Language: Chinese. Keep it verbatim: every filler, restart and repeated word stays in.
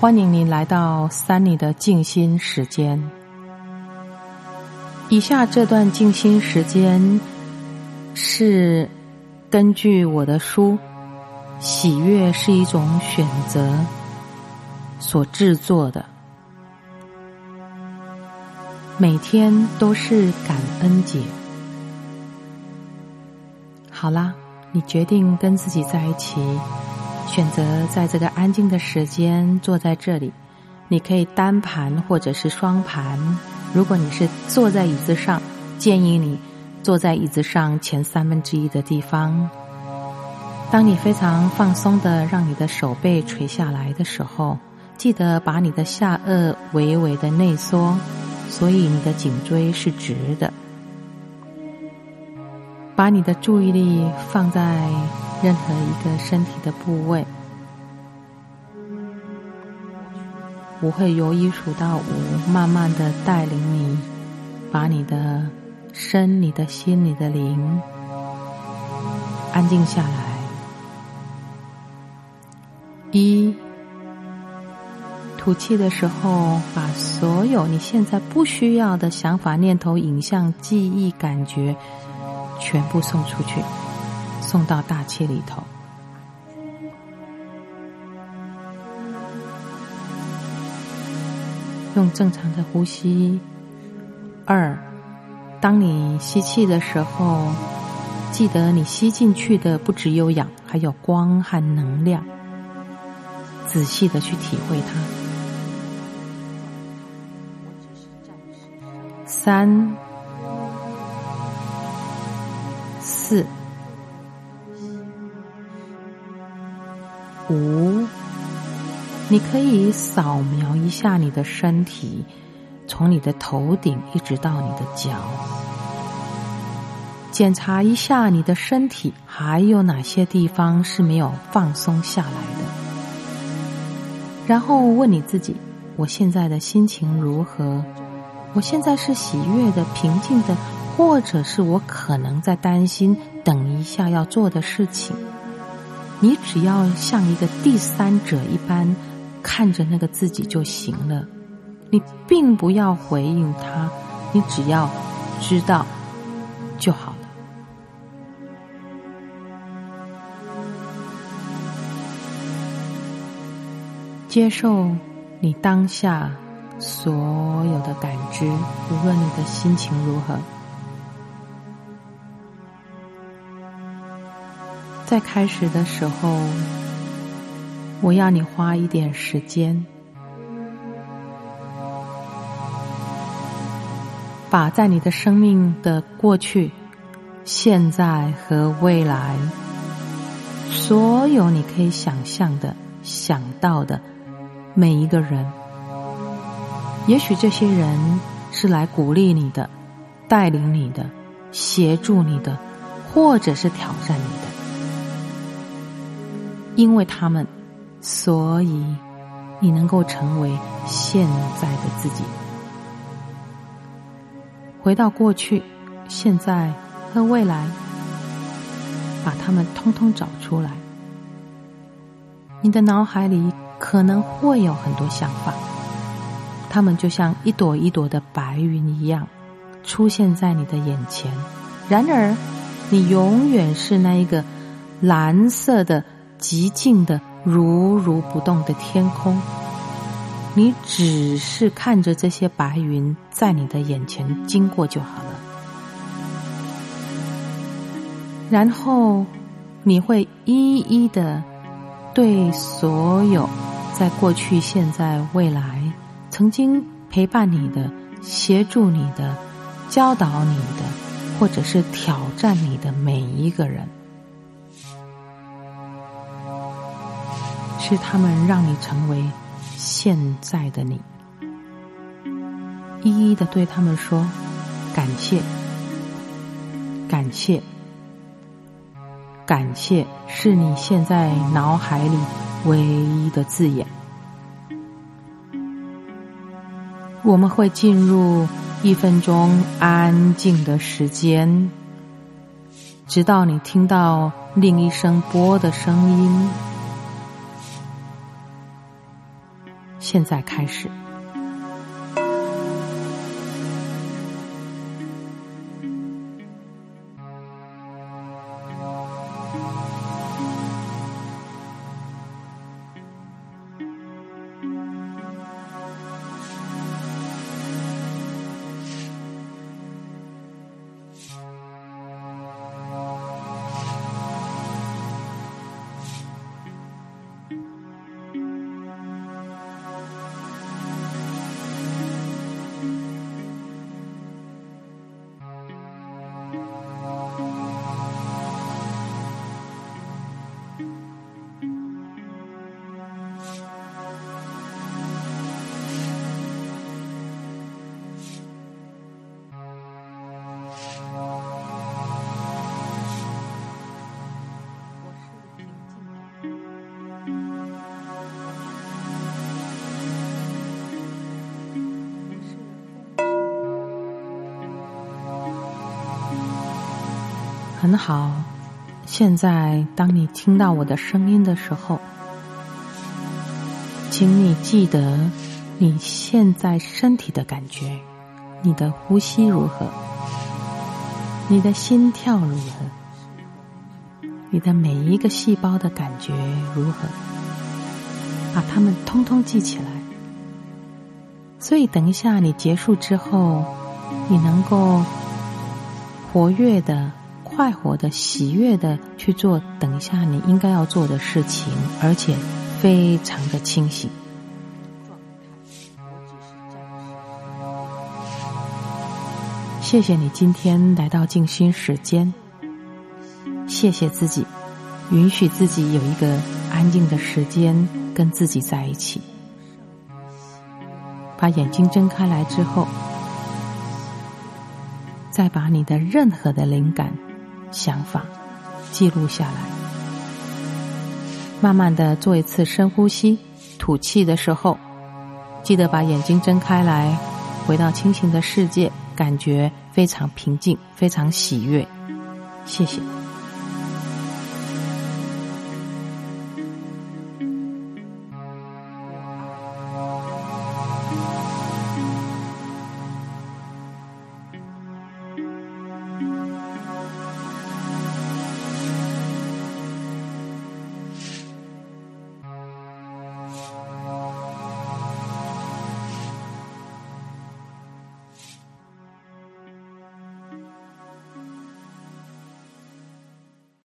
欢迎您来到三里的静心时间。以下这段静心时间是根据我的书《喜悦是一种选择》所制作的，每天都是感恩节。好啦，你决定跟自己在一起，选择在这个安静的时间坐在这里，你可以单盘或者是双盘。如果你是坐在椅子上，建议你坐在椅子上前三分之一的地方。当你非常放松的让你的手背垂下来的时候，记得把你的下颚微微的内缩，所以你的颈椎是直的。把你的注意力放在任何一个身体的部位，我会由一数到五，慢慢的带领你，把你的身、你的心、你的灵安静下来。一，吐气的时候，把所有你现在不需要的想法、念头、影像、记忆、感觉全部送出去，送到大气里头。用正常的呼吸。二，当你吸气的时候，记得你吸进去的不只有氧，还有光和能量，仔细的去体会它。三四五，你可以扫描一下你的身体，从你的头顶一直到你的脚，检查一下你的身体还有哪些地方是没有放松下来的。然后问你自己，我现在的心情如何？我现在是喜悦的、平静的，或者是我可能在担心等一下要做的事情。你只要像一个第三者一般看着那个自己就行了，你并不要回应他，你只要知道就好了。接受你当下所有的感知，无论你的心情如何。在开始的时候，我要你花一点时间，把在你的生命的过去、现在和未来，所有你可以想象的、想到的每一个人，也许这些人是来鼓励你的、带领你的、协助你的，或者是挑战你的。因为他们，所以你能够成为现在的自己。回到过去、现在和未来，把它们通通找出来。你的脑海里可能会有很多想法，它们就像一朵一朵的白云一样出现在你的眼前。然而你永远是那一个蓝色的极静的如如不动的天空，你只是看着这些白云在你的眼前经过就好了。然后你会一一的对所有在过去、现在、未来曾经陪伴你的、协助你的、教导你的，或者是挑战你的每一个人，是他们让你成为现在的你。一一的对他们说感谢，感谢，感谢，是你现在脑海里唯一的字眼。我们会进入一分钟安静的时间，直到你听到另一声波的声音。 现在开始。很好，现在当你听到我的声音的时候，请你记得你现在身体的感觉，你的呼吸如何，你的心跳如何，你的每一个细胞的感觉如何，把它们通通记起来。所以等一下你结束之后，你能够活跃的、快活的、喜悦的去做等一下你应该要做的事情，而且非常的清醒。谢谢你今天来到静心时间，谢谢自己，允许自己有一个安静的时间跟自己在一起。把眼睛睁开来之后，再把你的任何的灵感、想法记录下来，慢慢的做一次深呼吸，吐气的时候记得把眼睛睁开来，回到清醒的世界，感觉非常平静，非常喜悦。谢谢。